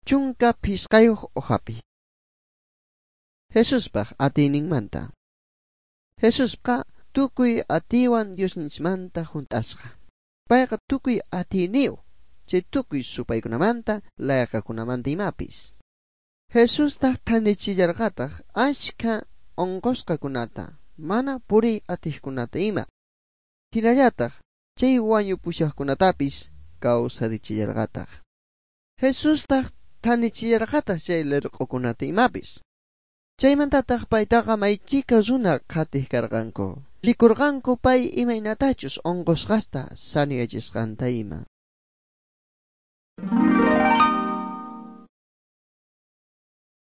chunka pisqayuq uhapi. Jesuspaq atiyninmanta. Jesusqa tukuy atiwan Diosninchmanta juntasqa. Payqa tukuy atiyniw, chay tukuy supaykunamanta, layaqakunamanta imapis. Jesustaq thanichillarqataq ashka onqosqakunata, mana puriy atiqkunata ima. Hinallataq chay wañupushaqkunatapis kawsarichillarqataq. Jesustaq thanichillarqataq chay lerq'ukunata imapis. Chaymantataq paytaqa maychika runa qatiq karqanku. Rikurqanku pay imaynatachus onqosqasta saniyachisqanta ima.